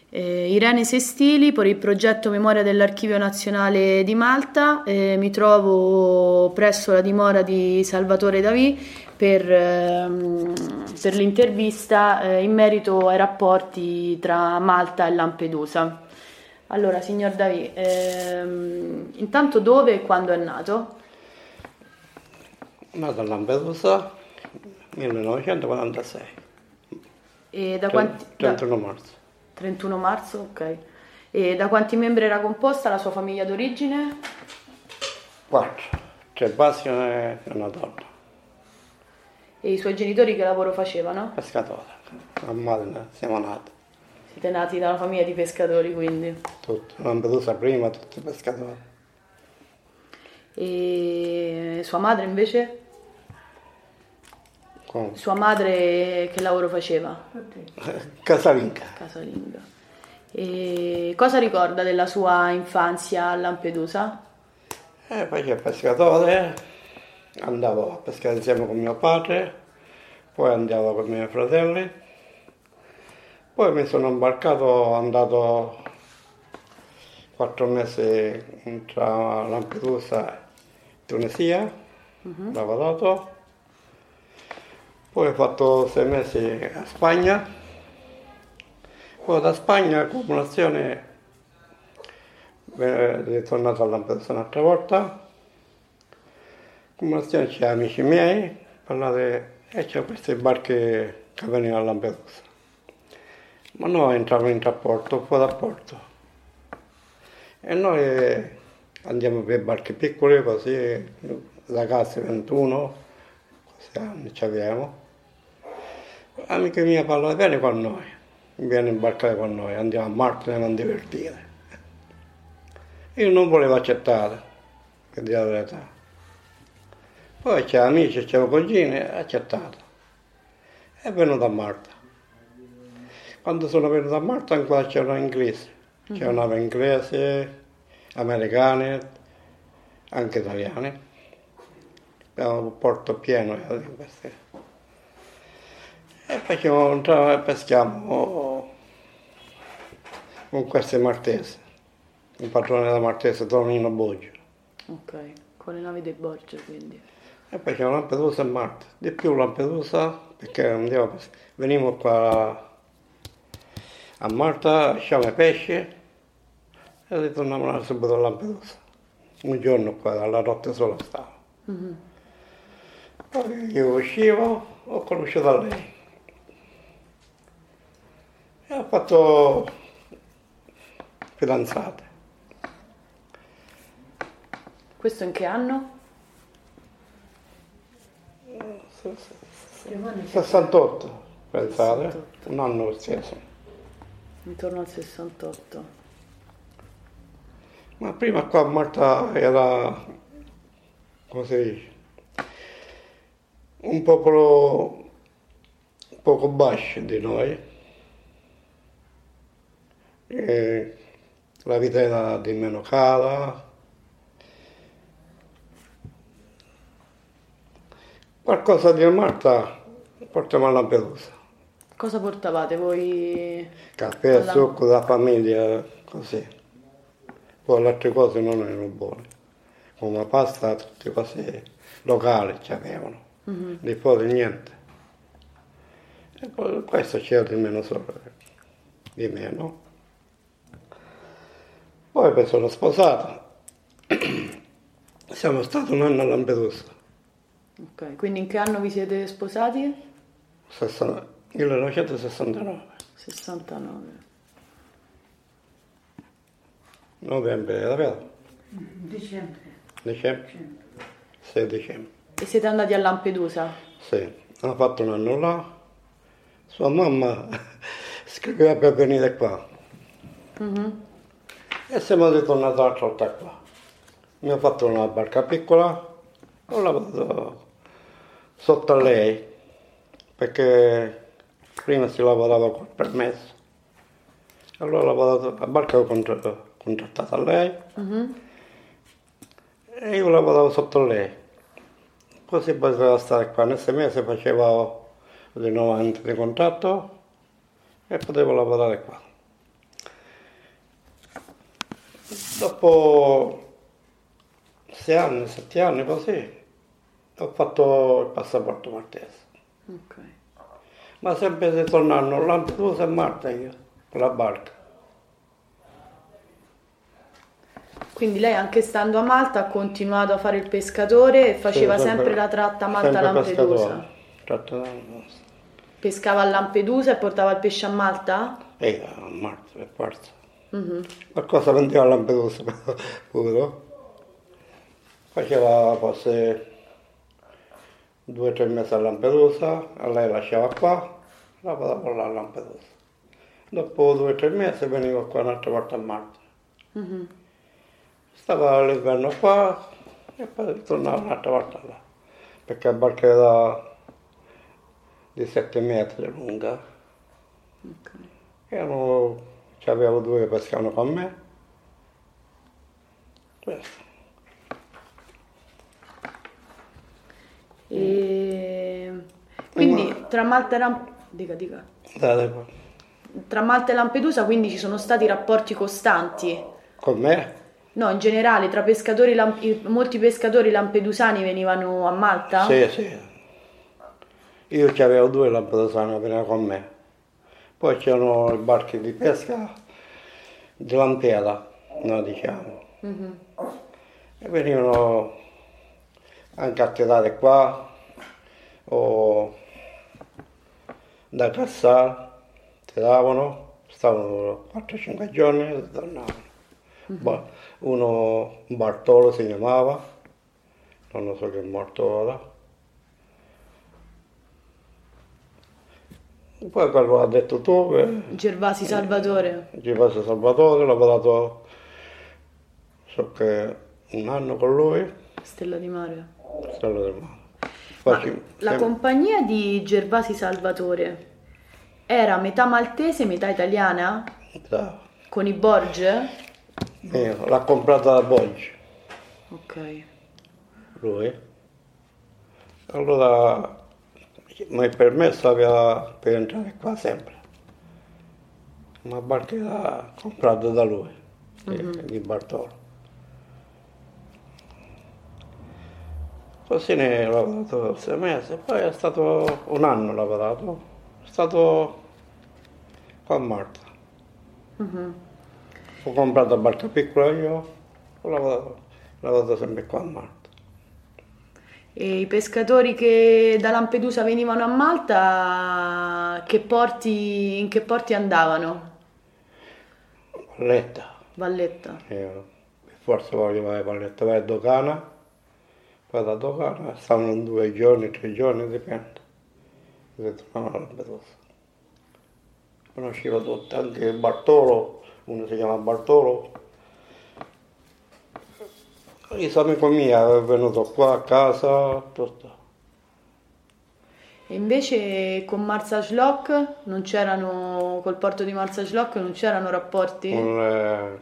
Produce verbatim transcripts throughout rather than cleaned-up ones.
Eh, Irene Sestili per il progetto Memoria dell'Archivio Nazionale di Malta. Eh, mi trovo presso la dimora di Salvatore Davì per, ehm, per l'intervista eh, in merito ai rapporti tra Malta e Lampedusa. Allora, signor Davì, ehm, intanto dove e quando è nato? Nato a Lampedusa millenovecentoquarantasei, E da quanti, trentuno marzo. trentuno marzo, ok. E da quanti membri era composta la sua famiglia d'origine? Quattro, tre maschi e una donna. E i suoi genitori che lavoro facevano? Pescatore, a Modena siamo nati. Siete nati da una famiglia di pescatori, quindi. Tutti, Lampedusa prima, tutti pescatori. E sua madre invece? Con Sua madre che lavoro faceva? casalinga. Casalinga. E cosa ricorda della sua infanzia a Lampedusa? E poi c'è il pescatore, andavo a pescare insieme con mio padre, poi andavo con i miei fratelli, poi mi sono imbarcato, andato quattro mesi tra Lampedusa e Tunisia, uh-huh. Ho lavorato, poi ho fatto sei mesi a Spagna, poi da Spagna accumulazione ritornato a Lampedusa un'altra volta, accumulazione c'è amici miei, parlare, e c'è questi barchi che venivano a Lampedusa, ma noi entravamo in rapporto, un po' da porto, e noi andiamo per barchi piccoli così, ragazzi ventuno, così anni ci abbiamo, amiche mie parlano, vieni con noi, vieni a imbarcare con noi, andiamo a Malta, andiamo a divertire. Io non volevo accettare, per dire la verità. Poi c'è amici, c'è cugini, ho accettato. È venuto a Malta. Quando sono venuto a Malta ancora c'erano inglesi, c'erano inglesi, americani, anche italiani. Abbiamo un porto pieno di questi. E facciamo un e peschiamo con questi maltesi. Il padrone della Maltese, Tonino Boggio. Ok, con le navi dei Boggio quindi. E poi c'è Lampedusa e Malta. Di più Lampedusa, perché andiamo, venivamo qua a Malta, lasciamo i pesci e ritornavamo subito a Lampedusa. Un giorno qua, alla notte sola stavo. Mm-hmm. Poi io uscivo, ho conosciuto lei. E ho fatto fidanzate. Questo in che anno? sessantotto, pensate, sessantotto. Un anno stesso. Intorno al sessantotto. Ma prima qua a Malta era, come si dice, un popolo poco basso di noi. E la vita era di meno cara. Qualcosa di Malta portiamo a Lampedusa. Cosa portavate voi? Caffè, alla... succo da famiglia, così. Poi le altre cose non erano buone. Come pasta, tutte cose locali ci avevano. Mm-hmm. Di fuori niente. E poi questo c'era di meno solo, di meno. Poi mi sono sposato. Siamo stati un anno a Lampedusa. Ok, quindi in che anno vi siete sposati? millenovecentosessantanove. sessantanove. Novembre, era vero? Dicembre. Dicembre? sei dicembre. E siete andati a Lampedusa? Sì, hanno fatto un anno là. Sua mamma scriveva per venire qua. Mm-hmm. E siamo ritornati l'altra volta qua. Mi ha fatto una barca piccola, ho lavorato sotto a lei, perché prima si lavorava col permesso. Allora ho lavorato, la barca ho contrattata a lei, uh-huh. E io lavoravo sotto a lei. Così poteva stare qua, nel sei mesi facevo rinnovamento di contratto e potevo lavorare qua. Dopo sei anni, sette anni così, ho fatto il passaporto maltese. Ok. Ma sempre se tornano a Lampedusa e Malta io, con la barca. Quindi lei anche stando a Malta ha continuato a fare il pescatore e faceva Sì, sempre, la tratta sempre Malta-Lampedusa. pescatore. Tratta Lampedusa. Pescava a Lampedusa e portava il pesce a Malta? E a Malta, per forza. Mhm. Qualcosa vendeva a Lampedusa, pure. Faceva forse due o tre mesi a Lampedusa, a lei lasciava qua, la portava là a Lampedusa. Dopo due o tre mesi veniva qua un'altra volta a Malta. Mhm. Stava l'inverno qua e poi tornava un'altra volta là, perché la barca era di sette metri lunga. Ok. Erano, c'avevo due che pescavano con me. Questo. E quindi tra Malta e Lam- dica, dica. Date qua. Tra Malta e Lampedusa quindi ci sono stati rapporti costanti? Con me? No, in generale tra pescatori, lam- i- molti pescatori lampedusani venivano a Malta? Sì, sì. Io c'avevo due lampedusani che venivano con me. Poi c'erano i barchi di pesca di Lampeda, noi diciamo. Mhm. E venivano anche atterrate qua o da Cassà, atterravano, stavano quattro cinque giorni e tornavano. Ba- Uno Bartolo si chiamava, non lo so che è morto ora. Poi quello ha detto tu, che Gervasi Salvatore, Gervasio Salvatore, l'ho lavorato so che un anno con lui, Stella di Mare. Stella del Mare. Ma Poi ci- la sem- compagnia di Gervasi Salvatore era metà maltese, metà italiana? da- Con i Borge? eh, l'ha comprata da Boggi, Ok. lui. Allora mi ha permesso aveva per entrare qua sempre. Una barca era comprata da lui, di, di Bartolo. Così ne ho lavorato sei mesi, poi è stato un anno lavorato, è stato qua a Malta. Mhm. Ho comprato la barca piccola io, ho lavorato, ho lavorato sempre qua a Malta. E i pescatori che da Lampedusa venivano a Malta, che porti, in che porti andavano? Valletta, Valletta. io per forza voglio vai a Valletta, vai a Dogana, poi da Dogana stavano due giorni, tre giorni, dipende. E tornavano a Lampedusa. Conoscevo tutti, anche Bartolo, uno si chiama Bartolo. Il suo amico mio è venuto qua a casa, tutto. E invece con Marsaslock non c'erano, col porto di Marsaslock non c'erano rapporti? Un, eh,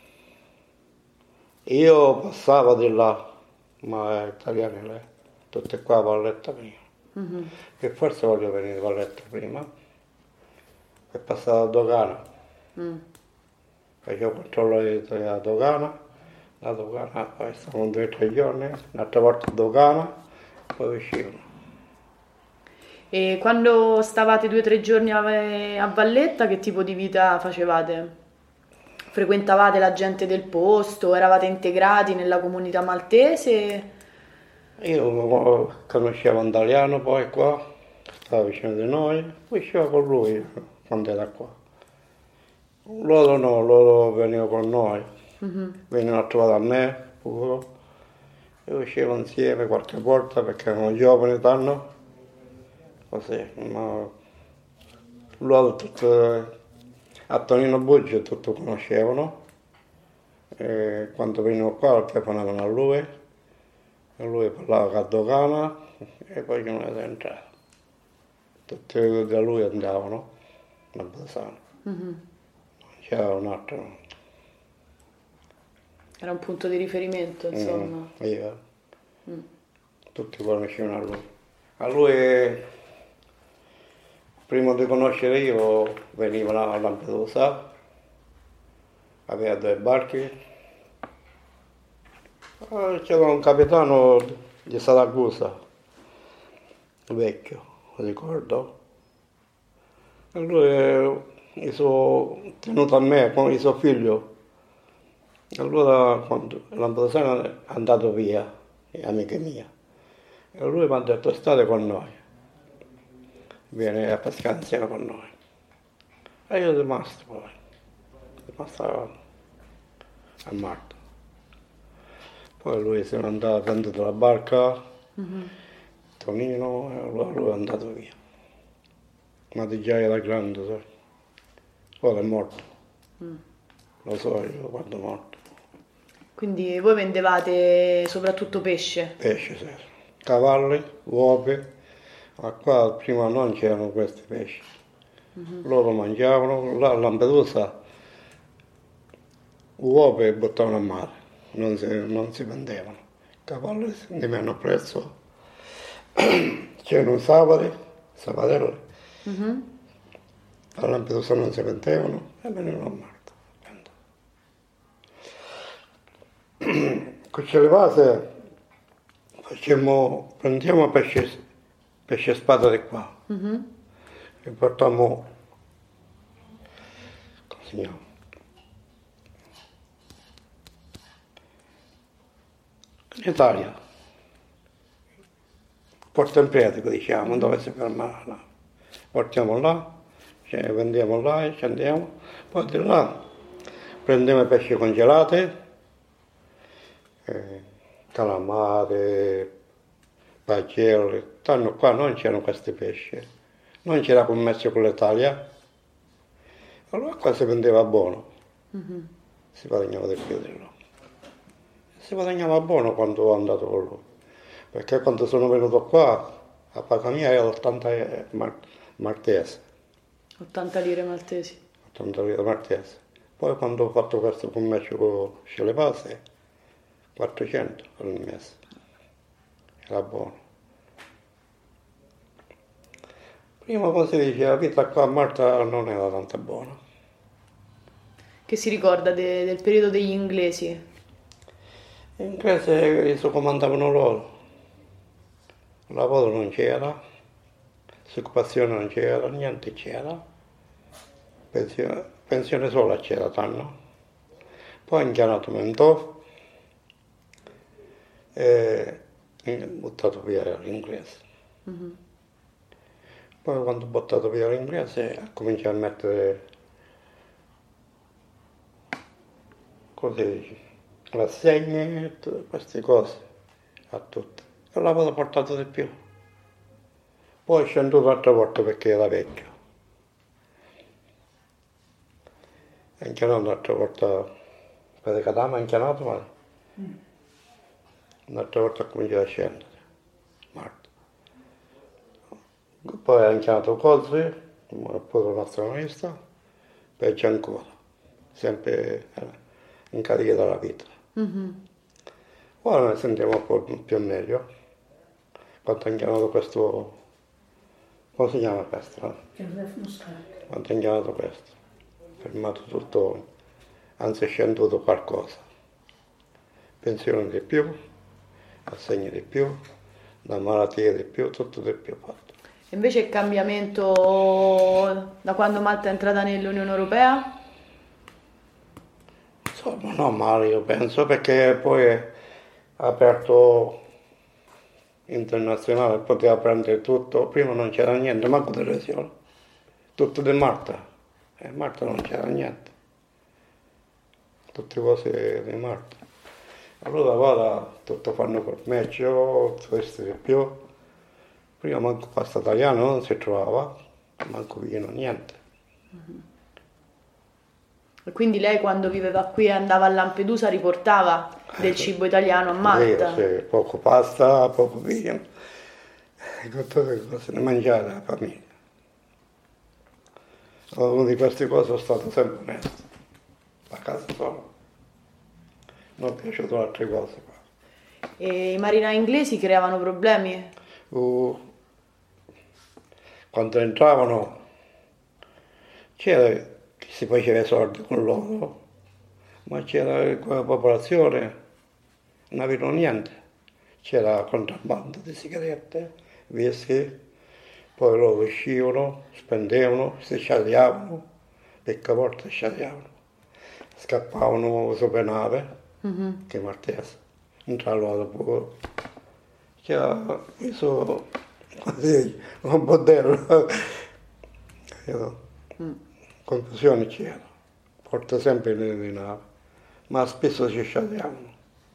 io passavo di là, ma è italiano lei, tutte qua a Valletta mia. Mhm. Che forse voglio venire a Valletta prima, e passare a Dogana. Mm. Facevo controllo di la Dogana, la Dogana, poi stavano due o tre giorni, un'altra volta a Dogana, poi uscivano. E quando stavate due o tre giorni a, a Valletta, che tipo di vita facevate? Frequentavate la gente del posto? Eravate integrati nella comunità maltese? Io conoscevo un italiano poi qua, stava vicino di noi, uscivo con lui quando era qua. Loro no, loro venivano con noi, Mhm. venivano a trovare a me pure, e uscivano insieme qualche volta perché erano giovani tanto, così, ma loro tutto, a Tonino Buggi tutto conoscevano, e quando venivano qua telefonavano a lui, e lui parlava a Dogana e poi non era entrato. Tutti da lui andavano a Bassano, Mhm. c'era un altro. Era un punto di riferimento, insomma. Mm, io, Mm. tutti conoscevano a lui. A lui, prima di conoscere io, venivano a Lampedusa, aveva due barche, Eh, C'era un capitano di Saragusa, vecchio, ricordo, e lui eh, mi sono tenuto a me con il suo figlio. Allora quando Lampedusa è andato via, è amica mia, e lui mi ha detto state con noi, vieni a pescare insieme con noi. E io sono rimasto poi, sono rimasto a Marta. Poi lui se n'è andato a prendere la barca, Tonino, e allora lui è andato via. Ma di già era grande, sai. Ora è morto. Lo so io quando è morto. Quindi voi vendevate soprattutto pesce? Pesce, sì. Cavalli, uova. Ma qua prima non c'erano questi pesci. Loro mangiavano, là a Lampedusa, uova e buttavano a mare, non si, non si vendevano. Cavalli di meno prezzo. C'erano saperi, saparelli. A Lampedusa non si vendevano e venivano a Malta. Con le base facciamo, prendiamo pesce, pesce spada di qua e portiamo, come si chiama? In Italia, Porto Empedocle diciamo, dove si ferma là. Portiamo là, ce ne vendiamo là e scendiamo, poi di là prendiamo pesce congelati, eh, calamari, pagelli, tanto qua non c'erano questi pesci, non c'era commercio con l'Italia, allora qua si vendeva buono, si guadagnava di più di là. Si guadagnava buono quando sono andato con lui, perché quando sono venuto qua a casa mia era ottanta mar- maltese, ottanta lire maltesi. ottanta lire maltese. Poi quando ho fatto questo commercio con Scelebase, quattrocento al mese, era buono. Prima, come si dice, la vita qua a Malta non era tanto buona. Che si ricorda de- del periodo degli inglesi? Gli inglesi si comandavano loro, lavoro non c'era, occupazione non c'era, niente c'era, pensione, pensione sola c'era tanto. Poi ho inchianato mentò e ho buttato via l'inglese. Poi quando ho buttato via l'inglese ho cominciato a mettere, così dici, rassegne, tutte queste cose a tutte. E l'avevo portato di più. Poi è scenduto un'altra volta perché era vecchio. Ho inchianato un'altra volta per il cadavere, ho inchianato, ma un'altra volta ho cominciato a scendere. Marta. Poi ho inchianato cose, pure un astronista, peggio ancora, sempre in carica dalla vita. Ora ne sentiamo un po' più meglio. Quando ho inchianato questo, come si chiama questo? Quando ho inchianato questo, fermato tutto, anzi è scenduto qualcosa. Pensione di più, assegni di più, da malattie di più, tutto di più fatto. E invece il cambiamento da quando Malta è entrata nell'Unione Europea? Insomma, non male io penso, perché poi ha aperto internazionale, poteva prendere tutto, prima non c'era niente, manco televisione, tutto di Malta, e Malta non c'era niente, tutte cose di Malta. Allora ora tutto fanno commercio, questo di più, prima manco pasta italiana non si trovava, manco vino, niente. E quindi lei quando viveva qui e andava a Lampedusa riportava del cibo italiano a Malta? Sì, sì, poco pasta, poco vino, tutte le cose da mangiare alla famiglia. Una di queste cose sono stato sempre onesto, a casa solo. Non è piaciuto altre cose qua. E i marinai inglesi creavano problemi? Uh, quando entravano c'era chi si faceva i soldi con loro, ma c'era quella popolazione non avevano niente, c'era contrabbando di sigarette, whisky, poi loro uscivano, spendevano, si sciagliavano, perché a volte sciagliavano, scappavano sopra nave, Mhm. che Martese, entrarono pure, c'era questo, così, un bordello, capito? Mm. Confusione c'era, porta sempre di nave, ma spesso ci sciagliavano,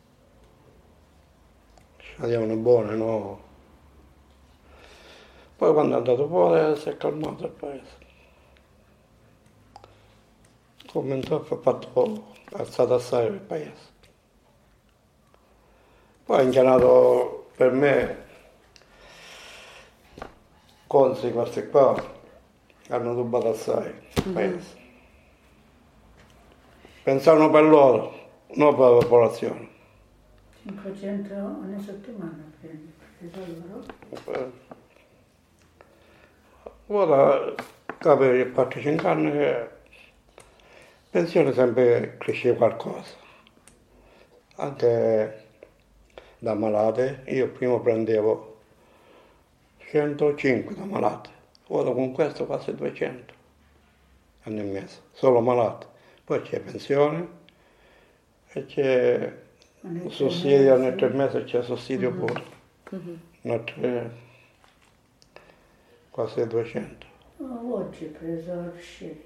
sciagliavano buone, no? Poi quando è andato fuori si è calmato il paese. Come ha fatto alzata assai il paese. Poi è inganato per me, Consi, questi qua, hanno rubato assai il paese. Pensavano per loro, non per la popolazione. cinquecento ogni settimana prendi, preso loro. Ora, per quattro cinque anni che pensione sempre cresceva qualcosa, anche da malate, io prima prendevo centocinque da malate, ora con questo quasi duecento ogni mese, solo malate, poi c'è pensione e c'è Ogni sussidio tre ogni tre mesi. mesi, c'è sussidio pure, ogni tre, quasi duecento. Oh, oggi ho preso l'uscita.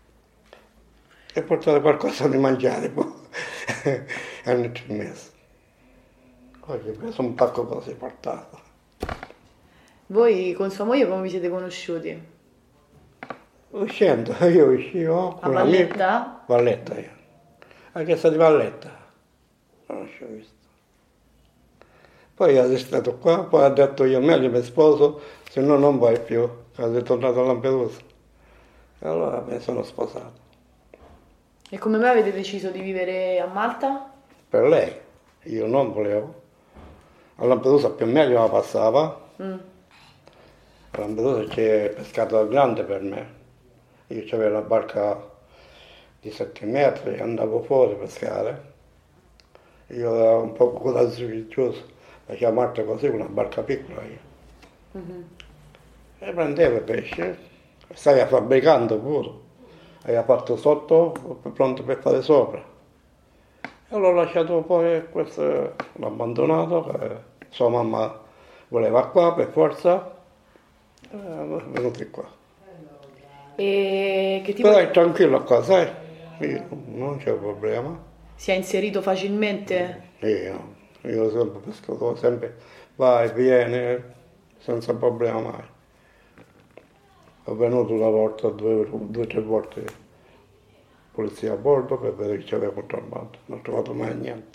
E portare qualcosa di mangiare poi ogni tre mesi. Oggi ho preso un pacco così portato. Voi con sua moglie come vi siete conosciuti? Uscendo, io uscivo A con un amico. Valletta? Valletta io. A chiesa di Valletta. Non ci ho visto. Poi è stato qua, poi ha detto io meglio mi sposo, se no non vai più. È tornato a Lampedusa. E allora mi sono sposato. E come mai avete deciso di vivere a Malta? Per lei. Io non volevo. A Lampedusa più o meno la passava. Mm. A Lampedusa c'è pescato grande per me. Io avevo la barca di sette metri, andavo fuori a pescare. Io ero un po' coraggioso, facevo Malta così, una barca piccola io. Mhm. E prendevo pesce, stava fabbricando pure. Aveva fatto sotto, pronto per fare sopra. E l'ho lasciato poi, questo l'ho abbandonato, che sua mamma voleva qua per forza, e è venuto qua. E che tipo Però di... è tranquillo qua, sai? Io non c'è problema. Si è inserito facilmente? Io, io sempre pescatore, sempre vai, vieni, senza problema mai. Ho venuto una volta, due o tre volte polizia a bordo per vedere che c'aveva contrabbando, non ho trovato mai niente.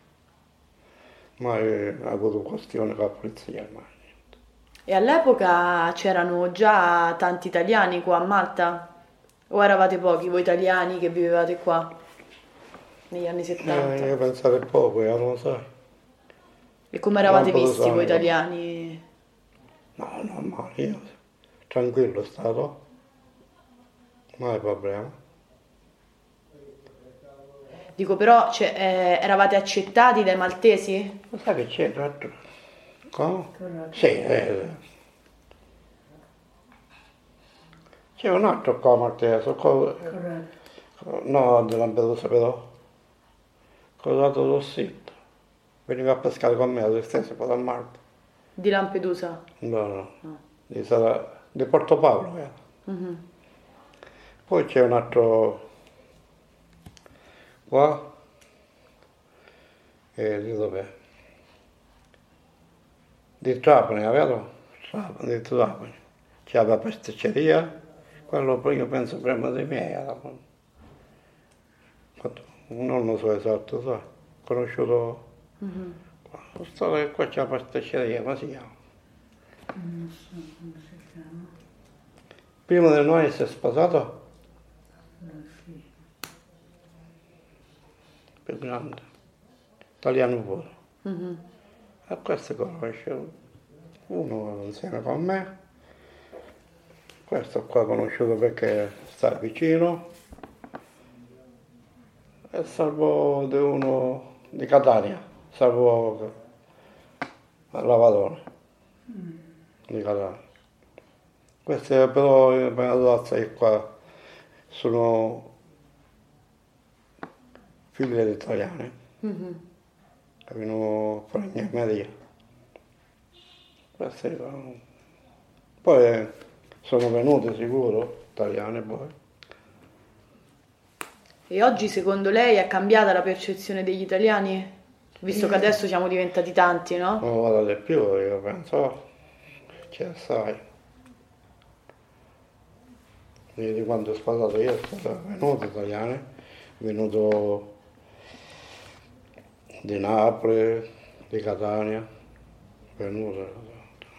Mai avuto questione con la polizia, mai niente. E all'epoca c'erano già tanti italiani qua a Malta? O eravate pochi voi italiani che vivevate qua negli anni settanta? Eh, io pensare poco, io non lo so. E come eravate Non lo visti so, voi no. italiani? No, normale, io tranquillo stato, mai problema. Dico però, cioè, eh, eravate accettati dai maltesi? Ma sai che c'è l'altro? Come? Corretto. Sì, eh. C'è un altro qua a Maltese, co- Corretto. no, di Lampedusa però, Corrado Rossitto. Veniva a pescare con me, lo stesso, poi a Malta. Di Lampedusa? No, no, No. di, Sara- di Porto Paolo era. Mhm. Poi c'è un altro qua, e di dov'è? Di Trapani, vero? Trapani, di Trapani. C'è la pasticceria, quello poi io penso prima dei miei era. Quando- Non lo so esatto, sai, conosciuto. Mhm. Sto che qua c'è la pasticceria, come si chiama? Non so come si chiama. Prima di noi si è sposato, Eh, sì. più grande, italiano pure. Mhm. E questo conosce uno insieme con me, questo qua conosciuto perché sta vicino, e salvo di uno di Catania, salvo Lavadone di Catania. Queste però le ragazze che qua sono figlie di italiane, Mhm. che vengono a fare in America. Queste, poi sono venute sicuro, italiane poi. E oggi secondo lei è cambiata la percezione degli italiani? Visto che adesso siamo diventati tanti, no? Non lo vado di più, io penso, c'è assai. Io di quando ho sposato io sono venuto italiane, è venuto di Napoli, di Catania, è venuto.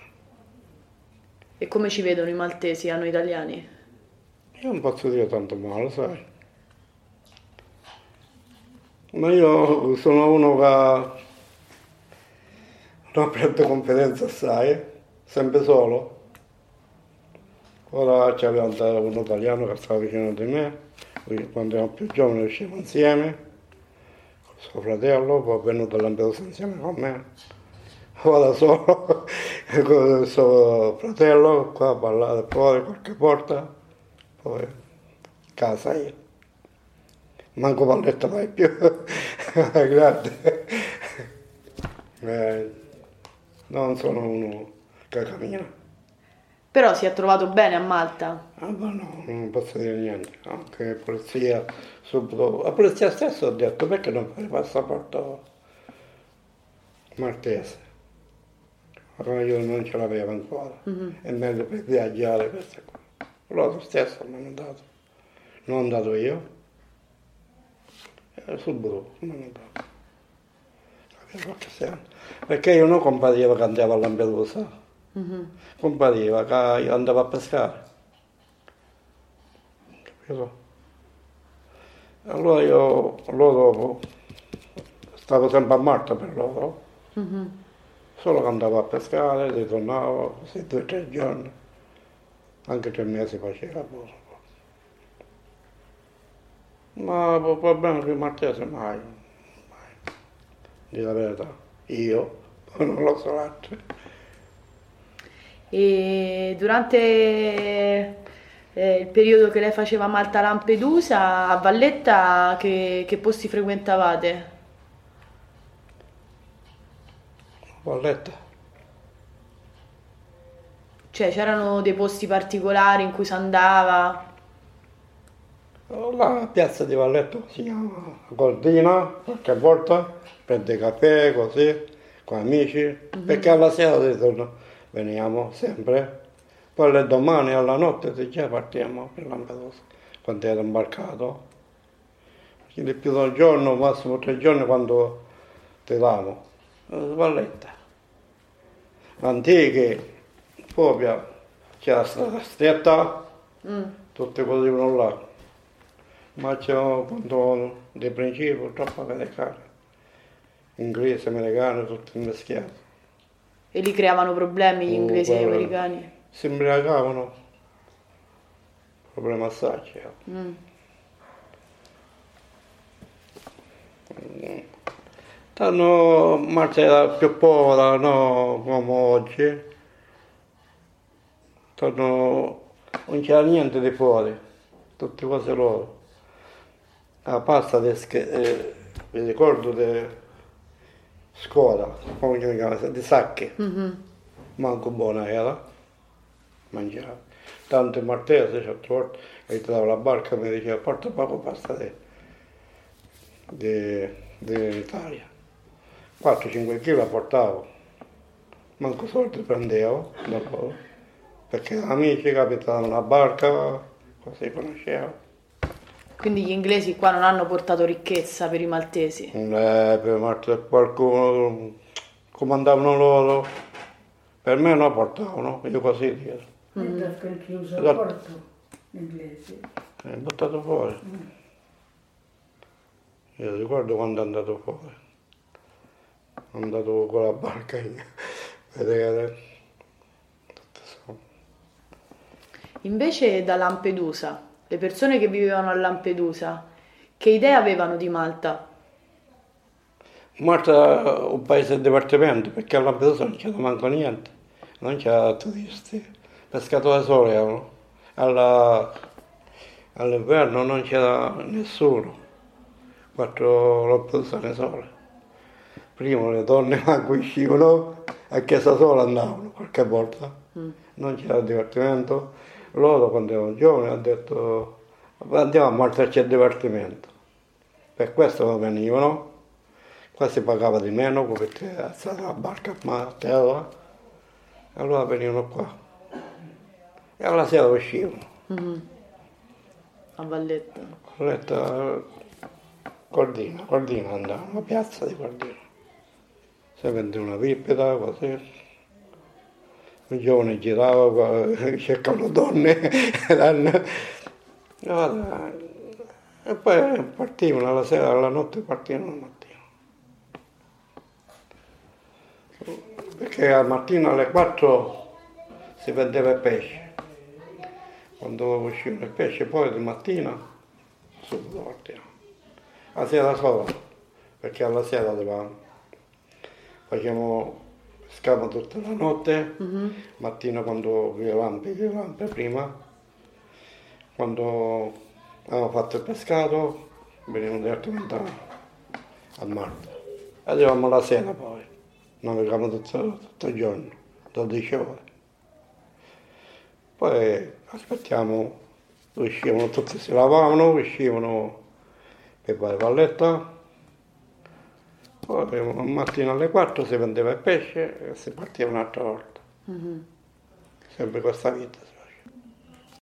E come ci vedono i maltesi a noi italiani? Io non posso dire tanto male, sai. Ma io sono uno che non prende confidenza assai, sempre solo. Ora c'era un italiano che stava vicino di me, quando ero più giovane uscivo insieme, con suo fratello, poi è venuto a Lampedusa insieme con me. Ora solo con il suo fratello, qua a ballare fuori, qualche porta, poi a casa io. Manco Valletta mai più, è grande. Eh, non sono uno che cammina. Però si è trovato bene a Malta. Ah, ma no, non posso dire niente, anche la polizia subito, la polizia stessa ha detto perché non fai il passaporto maltese, allora io non ce l'avevo ancora, Mhm. è meglio per viaggiare queste qua, loro stesso mi hanno dato, non ho dato io, e subito mi hanno dato, avevo qualche sera. Perché io non comparivo che andavo a Lampedusa, Mhm. compariva che io andavo a pescare. Capito? Allora io, loro dopo, stavo sempre a Malta per loro, Mhm. solo che andavo a pescare, ritornavo, così due o tre giorni, anche tre mesi faceva pure. Ma il problema con i maltesi mai, mai, di la verità, io, non lo so altri. E durante eh, il periodo che lei faceva Malta-Lampedusa, a Valletta che, che posti frequentavate? Valletta. Cioè c'erano dei posti particolari in cui si andava? La piazza di Valletta si chiama Gordina, qualche volta prende caffè così, con amici, perché alla sera ritorno, veniamo sempre. Poi le domani alla notte se già partiamo per Lampedusa, quando ero imbarcato. Quindi più di un giorno, massimo tre giorni quando ti davo. Valletta. Antiche, proprio, c'è la strada stretta, Mm. tutte così uno là. Ma c'è appunto dei principi purtroppo americani, inglesi, americani, tutti mischiati. E lì creavano problemi gli Oh, inglesi e gli guarda, americani? si imbriacavano, problema assai c'era. Mm. Tanto Marta era più povera, no, come oggi. Tanto non c'era niente di fuori, tutte cose loro. La pasta di, sch- eh, mi ricordo di scuola, come si chiama, di sacche, Mhm. manco buona era, mangiava. Tanto in maltese certe volte mi dava la barca e mi diceva porta poco pasta di, di, dell'Italia. quattro cinque chili la portavo, manco soldi prendevo da loro, perché amici capitavano una barca, così conoscevo. Quindi gli inglesi qua non hanno portato ricchezza per i maltesi. Eh, per Marta qualcuno comandavano loro, per me no portavano, io così dietro, È da chiuso il Esatto. porto, l'inglese. è buttato fuori. Io ricordo quando è andato fuori, è andato con la barca a vedere. Tutte so. Invece da Lampedusa, le persone che vivevano a Lampedusa, che idea avevano di Malta? Malta è un paese di divertimento perché a Lampedusa non c'è manco niente, non c'è turisti, pescatori soli erano. Alla- all'inverno non c'era nessuno, quattro Lampedusane sole. Prima le donne manco uscivano, a chiesa sola andavano qualche volta, non c'era divertimento. Loro quando erano giovani hanno detto andiamo a Malta, c'è divertimento. Per questo venivano, qua si pagava di meno perché alzava la barca a terra, e allora venivano qua. E alla sera uscivano. Mhm. A Valletta. Valletta, Cordina, Cordina andavano, a piazza di Cordina. Si vende una pipita, così. Un giovane girava, cercavano donne, e poi partivano alla sera, alla notte partivano la mattina. Perché al mattino alle quattro si vendeva il pesce. Quando usciva il pesce, poi di mattina subito partiamo. La sera sola, perché alla sera dovevamo. Facciamo, pescavamo tutta la notte, Mhm. mattina quando le lampe, le lampe prima, quando avevamo fatto il pescato, venivamo direttamente a, a Malta. E arrivavamo la sera poi, navigavamo tutto, tutto il giorno, dodici ore. Poi aspettiamo, uscivano tutti, si lavavano, uscivano per fare Valletta. Poi la mattina alle quattro si vendeva il pesce e si partiva un'altra volta. Mhm. Sempre questa vita.